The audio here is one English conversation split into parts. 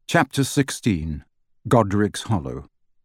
Chapter 16. Godric's Hollow.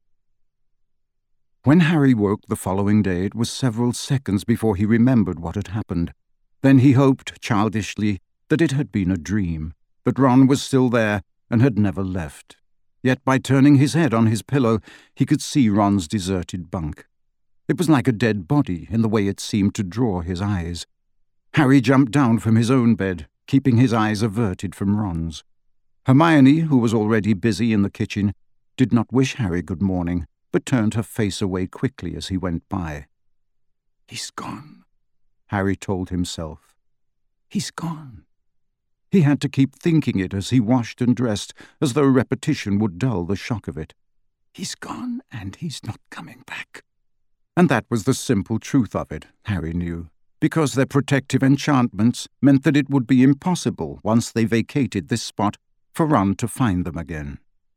When Harry woke the following day, it was several seconds before he remembered what had happened. Then he hoped, childishly, that it had been a dream, that Ron was still there and had never left. Yet by turning his head on his pillow, he could see Ron's deserted bunk. It was like a dead body in the way it seemed to draw his eyes. Harry jumped down from his own bed, keeping his eyes averted from Ron's. Hermione, who was already busy in the kitchen, did not wish Harry good morning, but turned her face away quickly as he went by. "He's gone," Harry told himself. "He's gone." He had to keep thinking it as he washed and dressed, as though repetition would dull the shock of it. "He's gone, and he's not coming back." And that was the simple truth of it, Harry knew, because their protective enchantments meant that it would be impossible, once they vacated this spot, for Ron to find them again.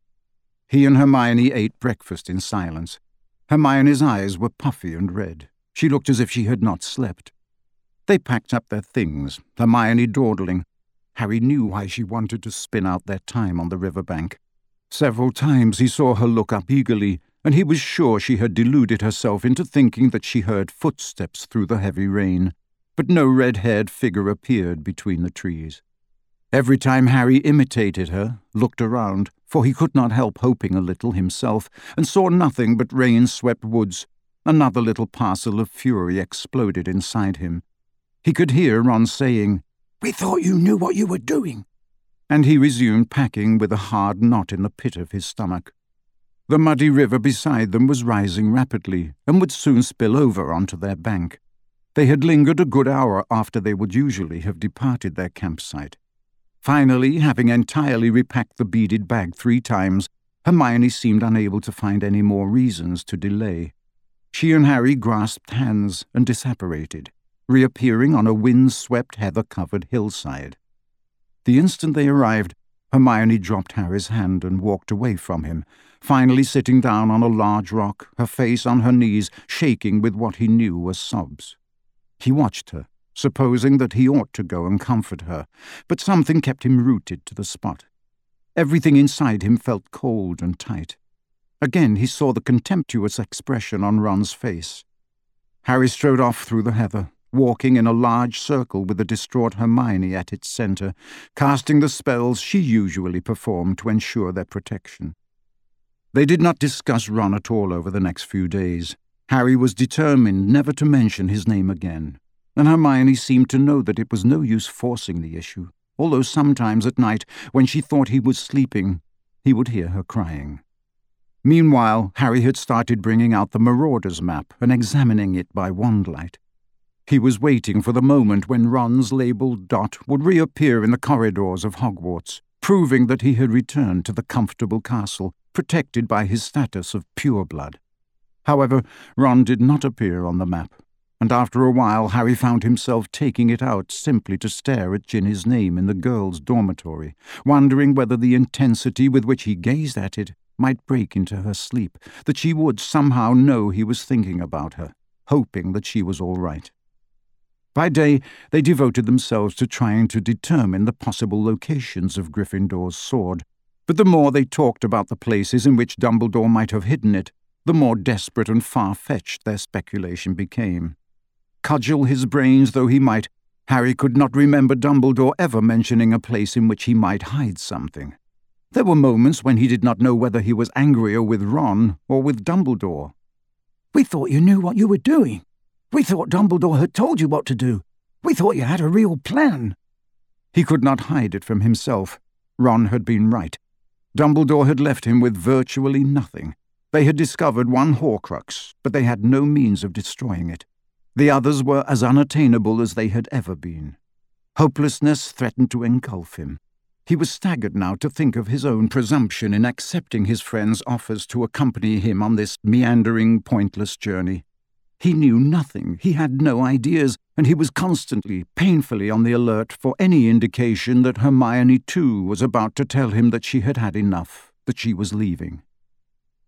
He and Hermione ate breakfast in silence. Hermione's eyes were puffy and red. She looked as if she had not slept. They packed up their things, Hermione dawdling. Harry knew why she wanted to spin out their time on the river bank. Several times he saw her look up eagerly, and he was sure she had deluded herself into thinking that she heard footsteps through the heavy rain, but no red-haired figure appeared between the trees. Every time Harry imitated her, looked around, for he could not help hoping a little himself, and saw nothing but rain-swept woods, another little parcel of fury exploded inside him. He could hear Ron saying, "We thought you knew what you were doing," and he resumed packing with a hard knot in the pit of his stomach. The muddy river beside them was rising rapidly, and would soon spill over onto their bank. They had lingered a good hour after they would usually have departed their campsite. Finally, having entirely repacked the beaded bag 3 times, Hermione seemed unable to find any more reasons to delay. She and Harry grasped hands and disapparated, reappearing on a wind-swept, heather-covered hillside. The instant they arrived, Hermione dropped Harry's hand and walked away from him, finally sitting down on a large rock, her face on her knees, shaking with what he knew were sobs. He watched her, supposing that he ought to go and comfort her, but something kept him rooted to the spot. Everything inside him felt cold and tight. Again he saw the contemptuous expression on Ron's face. Harry strode off through the heather, walking in a large circle with the distraught Hermione at its centre, casting the spells she usually performed to ensure their protection. They did not discuss Ron at all over the next few days. Harry was determined never to mention his name again, and Hermione seemed to know that it was no use forcing the issue, although sometimes at night, when she thought he was sleeping, he would hear her crying. Meanwhile, Harry had started bringing out the Marauders map and examining it by wandlight. He was waiting for the moment when Ron's labelled dot would reappear in the corridors of Hogwarts, proving that he had returned to the comfortable castle, protected by his status of pureblood. However, Ron did not appear on the map, and after a while Harry found himself taking it out simply to stare at Ginny's name in the girls' dormitory, wondering whether the intensity with which he gazed at it might break into her sleep, that she would somehow know he was thinking about her, hoping that she was all right. By day, they devoted themselves to trying to determine the possible locations of Gryffindor's sword, but the more they talked about the places in which Dumbledore might have hidden it, the more desperate and far-fetched their speculation became. Cudgel his brains though he might, Harry could not remember Dumbledore ever mentioning a place in which he might hide something. There were moments when he did not know whether he was angrier with Ron or with Dumbledore. "We thought you knew what you were doing. We thought Dumbledore had told you what to do. We thought you had a real plan." He could not hide it from himself. Ron had been right. Dumbledore had left him with virtually nothing. They had discovered one Horcrux, but they had no means of destroying it. The others were as unattainable as they had ever been. Hopelessness threatened to engulf him. He was staggered now to think of his own presumption in accepting his friend's offers to accompany him on this meandering, pointless journey. He knew nothing, he had no ideas, and he was constantly, painfully on the alert for any indication that Hermione too was about to tell him that she had had enough, that she was leaving.